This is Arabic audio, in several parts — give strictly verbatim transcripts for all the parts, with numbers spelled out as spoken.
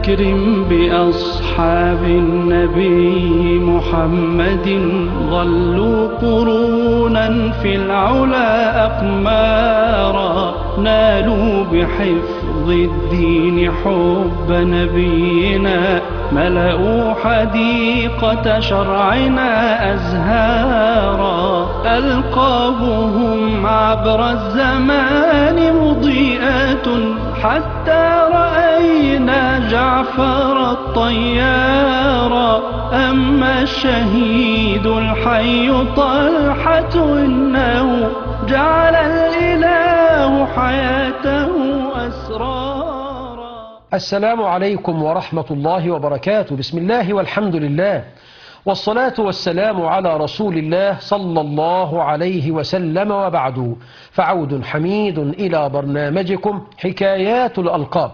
أكرم بأصحاب النبي محمد ظلوا قرونا في العلا أقمارا نالوا بحفظ الدين حب نبينا ملأوا حديقة شرعنا أزهارا ألقابهم عبر الزمان مضيئة حتى رأينا جعفر الطيارا أما الشهيد الحي طلحة إنه جعل الإله حياته أسرارا. السلام عليكم ورحمة الله وبركاته. بسم الله والحمد لله والصلاة والسلام على رسول الله صلى الله عليه وسلم، وبعد، فعود حميد إلى برنامجكم حكايات الألقاب.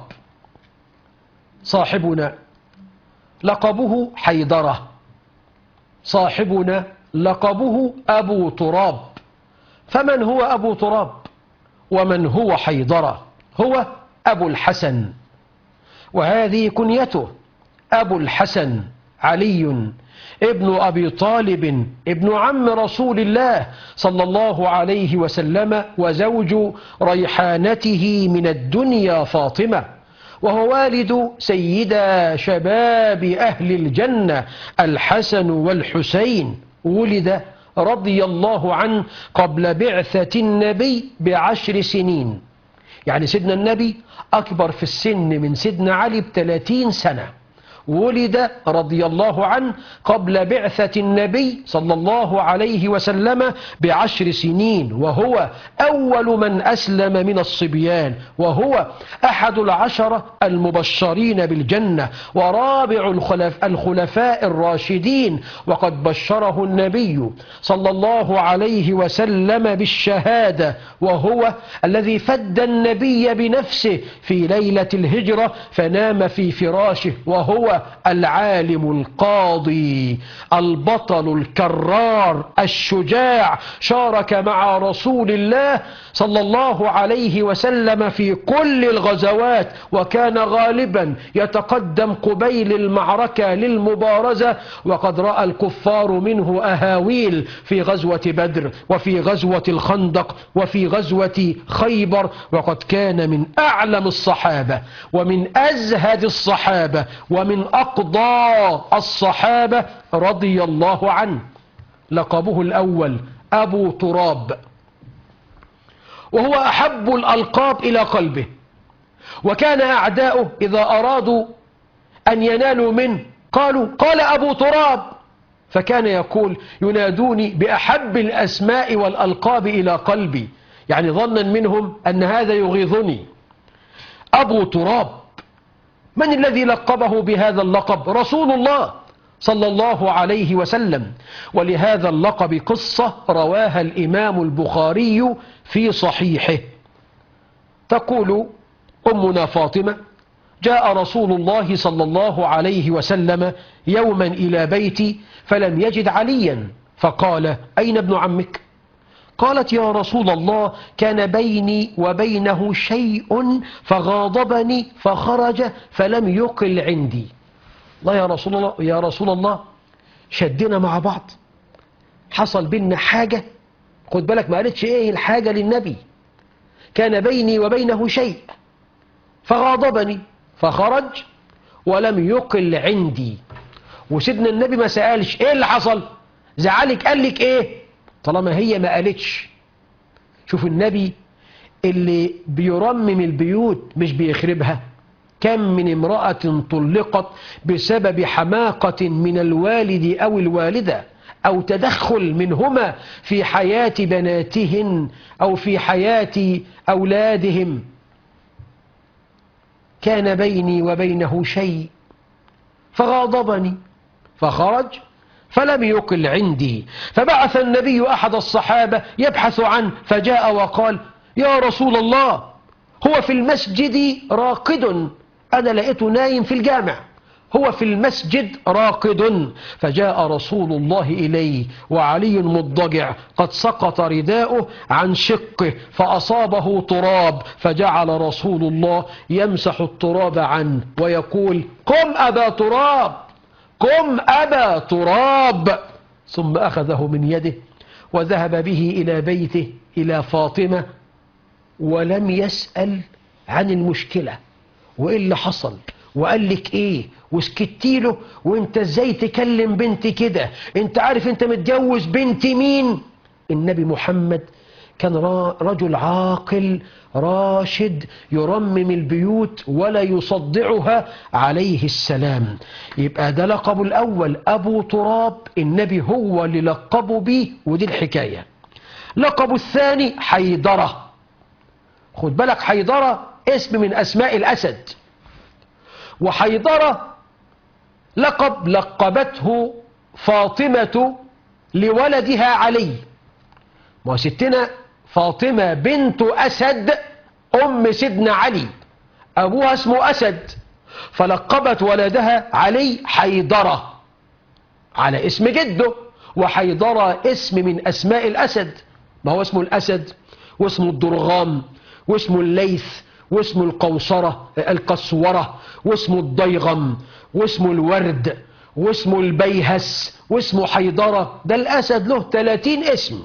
صاحبنا لقبه حيدرة، صاحبنا لقبه أبو تراب. فمن هو أبو تراب ومن هو حيدرة؟ هو أبو الحسن، وهذه كنيته أبو الحسن علي ابن أبي طالب ابن عم رسول الله صلى الله عليه وسلم، وزوج ريحانته من الدنيا فاطمة، وهو والد سيدا شباب أهل الجنة الحسن والحسين. ولد رضي الله عنه قبل بعثة النبي بعشر سنين، يعني سيدنا النبي أكبر في السن من سيدنا علي بثلاثين سنة. ولد رضي الله عنه قبل بعثة النبي صلى الله عليه وسلم بعشر سنين، وهو أول من أسلم من الصبيان، وهو أحد العشرة المبشرين بالجنة، ورابع الخلف الخلفاء الراشدين، وقد بشره النبي صلى الله عليه وسلم بالشهادة، وهو الذي فد النبي بنفسه في ليلة الهجرة فنام في فراشه، وهو العالم القاضي البطل الكرار الشجاع، شارك مع رسول الله صلى الله عليه وسلم في كل الغزوات، وكان غالبا يتقدم قبيل المعركة للمبارزة، وقد رأى الكفار منه أهاويل في غزوة بدر وفي غزوة الخندق وفي غزوة خيبر، وقد كان من أعلم الصحابة ومن أزهد الصحابة ومن أقضى الصحابة رضي الله عنه. لقبه الأول أبو تراب، وهو أحب الألقاب إلى قلبه، وكان أعداؤه إذا أرادوا أن ينالوا منه قالوا قال أبو تراب، فكان يقول ينادوني بأحب الأسماء والألقاب إلى قلبي، يعني ظنا منهم أن هذا يغيظني. أبو تراب، من الذي لقبه بهذا اللقب؟ رسول الله صلى الله عليه وسلم. ولهذا اللقب قصة رواها الإمام البخاري في صحيحه. تقول أمنا فاطمة: جاء رسول الله صلى الله عليه وسلم يوما إلى بيتي فلم يجد عليا، فقال: أين ابن عمك؟ قالت: يا رسول الله، كان بيني وبينه شيء فغاضبني فخرج فلم يقل عندي. الله يا رسول الله، يا رسول الله، شدنا مع بعض، حصل بيننا حاجة. خد بالك، ما قالتش ايه الحاجة للنبي. كان بيني وبينه شيء فغاضبني فخرج ولم يقل عندي. وسيدنا النبي ما سألش ايه اللي حصل، زعلك، قال لك ايه، طالما هي ما قالتش. شوف النبي اللي بيرمم البيوت مش بيخربها. كم من امرأة طلقت بسبب حماقة من الوالد أو الوالدة أو تدخل منهما في حياة بناتهن أو في حياة أولادهم. كان بيني وبينه شيء فغاضبني فخرج فلم يقل عندي، فبعث النبي أحد الصحابة يبحث عنه، فجاء وقال: يا رسول الله، هو في المسجد راقد، أنا لقيته نايم في الجامع، هو في المسجد راقد، فجاء رسول الله إليه وعلي مضجع قد سقط رداؤه عن شقه فأصابه تراب، فجعل رسول الله يمسح التراب عنه ويقول قم أبا تراب، قم أبا تراب. ثم أخذه من يده وذهب به إلى بيته إلى فاطمة، ولم يسأل عن المشكلة وإيه اللي حصل وقال لك إيه وسكتي له، وانت ازاي تكلم بنتي كده، انت عارف انت متجوز بنت مين. النبي محمد كان رجل عاقل راشد يرمم البيوت ولا يصدعها عليه السلام. يبقى ده لقب الأول أبو تراب، النبي هو اللي لقبه بيه، ودي الحكاية. لقب الثاني حيدرة. خد بالك، حيدرة اسم من أسماء الأسد، وحيدرة لقب لقبته فاطمة لولدها علي. ما ستنا فاطمة بنت أسد أم سيدنا علي، أبوها اسمه أسد، فلقبت ولدها علي حيدرة على اسم جده، وحيدرة اسم من أسماء الأسد. ما هو اسمه الأسد واسمه الضرغام واسمه الليث واسمه القوصرة القسورة واسمه الضيغم واسمه الورد واسمه البيهس واسمه حيدرة. ده الأسد له ثلاثين اسم.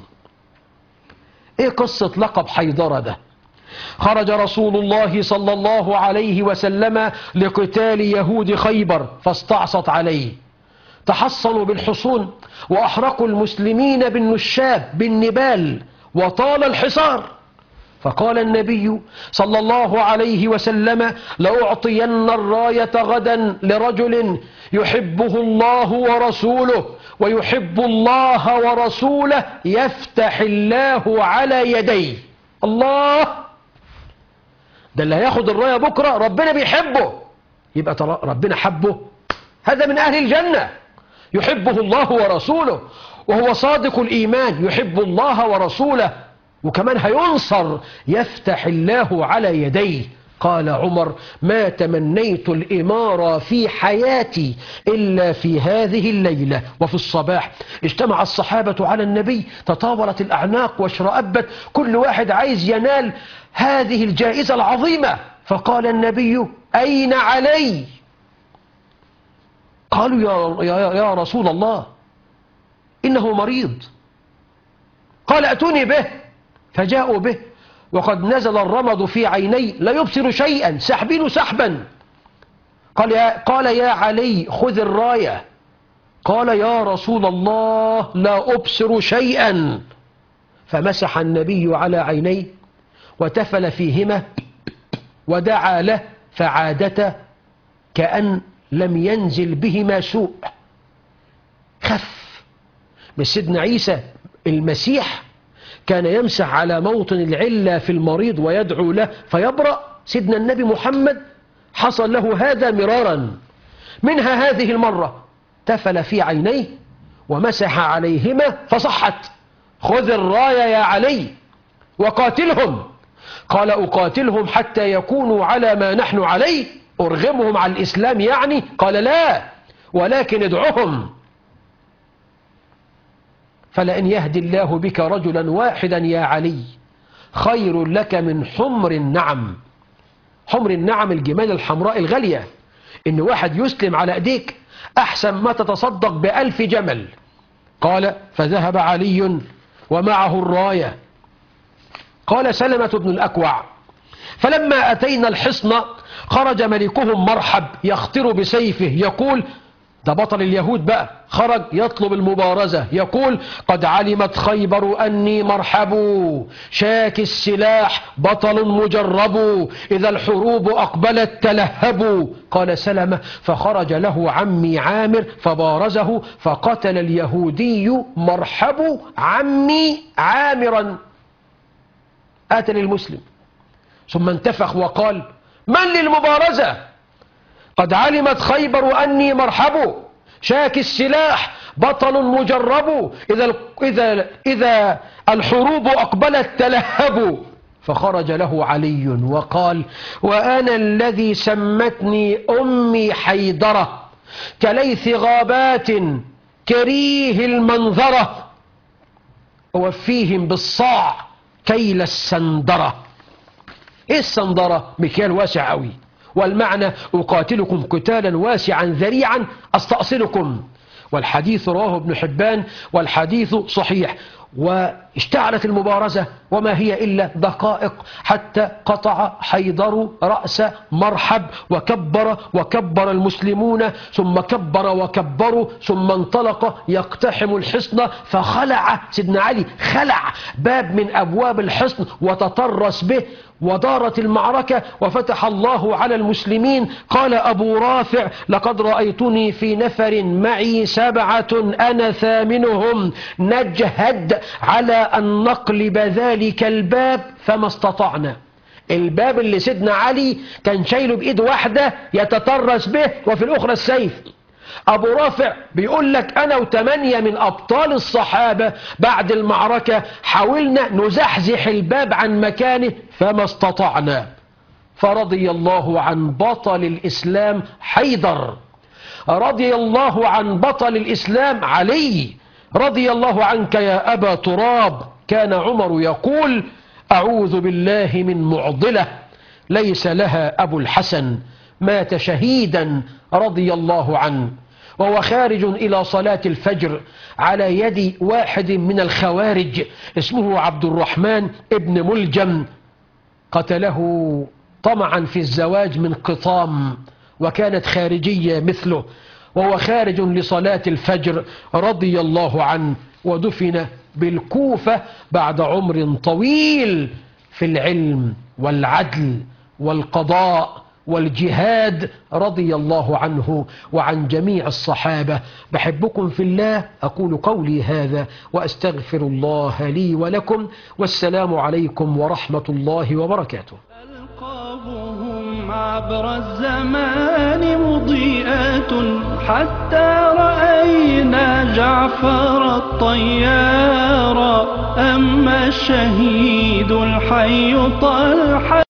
ايه قصة لقب حيدرة ده؟ خرج رسول الله صلى الله عليه وسلم لقتال يهود خيبر فاستعصت عليه، تحصنوا بالحصون وأحرقوا المسلمين بالنشاب بالنبال وطال الحصار، فقال النبي صلى الله عليه وسلم لأعطين الراية غدا لرجل يحبه الله ورسوله ويحب الله ورسوله يفتح الله على يديه. الله، ده اللي هياخد الراية بكرة ربنا بيحبه، يبقى ترى ربنا حبه، هذا من أهل الجنة. يحبه الله ورسوله وهو صادق الإيمان، يحب الله ورسوله وكمان هينصر، يفتح الله على يديه. قال عمر ما تمنيت الإمارة في حياتي إلا في هذه الليلة. وفي الصباح اجتمع الصحابة على النبي، تطاولت الأعناق واشرأبت، كل واحد عايز ينال هذه الجائزة العظيمة. فقال النبي أين علي؟ قالوا يا, يا, يا رسول الله إنه مريض. قال أتوني به، فجاءوا به وقد نزل الرمض في عيني لا يبصر شيئا، سحبين سحبا. قال يا, قال يا علي خذ الراية. قال يا رسول الله لا أبصر شيئا. فمسح النبي على عينيه وتفل فيهما ودعا له فعادتا كأن لم ينزل بهما سوء. خف. مش سيدنا عيسى المسيح كان يمسح على موطن العلة في المريض ويدعو له فيبرأ؟ سيدنا النبي محمد حصل له هذا مرارا، منها هذه المرة تفل في عينيه ومسح عليهما فصحت. خذ الراية يا علي وقاتلهم. قال أقاتلهم حتى يكونوا على ما نحن عليه؟ أرغمهم على الإسلام يعني؟ قال لا، ولكن ادعهم. فلئن يهدي الله بك رجلا واحدا يا علي خير لك من حمر النعم. حمر النعم الجمال الحمراء الغالية، إن واحد يسلم على أيديك أحسن ما تتصدق بألف جمل. قال فذهب علي ومعه الراية. قال سلمة بن الأكوع فلما أتينا الحصن خرج ملكهم مرحب يخطر بسيفه يقول، ده بطل اليهود بقى، خرج يطلب المبارزة يقول قد علمت خيبر أني مرحب شاك السلاح بطل مجرب إذا الحروب أقبلت تلهب. قال سلمة فخرج له عمي عامر فبارزه فقتل اليهودي مرحب عمي عامرا، قاتل المسلم، ثم انتفخ وقال من للمبارزة؟ قد علمت خيبر أني مرحب شاك السلاح بطل مجرب إذا, إذا, إذا الحروب أقبلت تلهب. فخرج له علي وقال وأنا الذي سمتني أمي حيدرة كليث غابات كريه المنظرة ووفيهم بالصاع كيل السندرة. ايه السندرة؟ مكيال واسع قوي، والمعنى أقاتلكم قتالا واسعا ذريعا أستأصلكم. والحديث رواه ابن حبان والحديث صحيح. واشتعلت المبارزة وما هي إلا دقائق حتى قطع حيدر رأس مرحب وكبر وكبر المسلمون ثم كبر وكبروا ثم انطلق يقتحم الحصن، فخلع سيدنا علي خلع باب من أبواب الحصن وتطرس به، ودارت المعركة وفتح الله على المسلمين. قال أبو رافع: لقد رأيتني في نفر معي سبعة أنا ثامنهم نجهد على أن نقلب ذلك الباب فما استطعنا. الباب اللي سيدنا علي كان شايله بإيد واحدة يتطرس به وفي الأخرى السيف. أبو رافع بيقول لك: أنا وثمانية من أبطال الصحابة بعد المعركة حاولنا نزحزح الباب عن مكانه فما استطعنا. فرضي الله عن بطل الإسلام حيدر، رضي الله عن بطل الإسلام علي، رضي الله عنك يا أبا تراب. كان عمر يقول: أعوذ بالله من معضلة ليس لها أبو الحسن، مات شهيدا رضي الله عنه. وهو خارج إلى صلاة الفجر على يد واحد من الخوارج اسمه عبد الرحمن ابن ملجم، قتله طمعا في الزواج من قطام، وكانت خارجية مثله، وهو خارج لصلاة الفجر رضي الله عنه، ودفن بالكوفة بعد عمر طويل في العلم والعدل والقضاء والجهاد، رضي الله عنه وعن جميع الصحابة. بحبكم في الله، أقول قولي هذا وأستغفر الله لي ولكم، والسلام عليكم ورحمة الله وبركاته. ألقابهم عبر الزمان مضيئات حتى رأينا جعفر الطيار، أما الشهيد الحي طلحة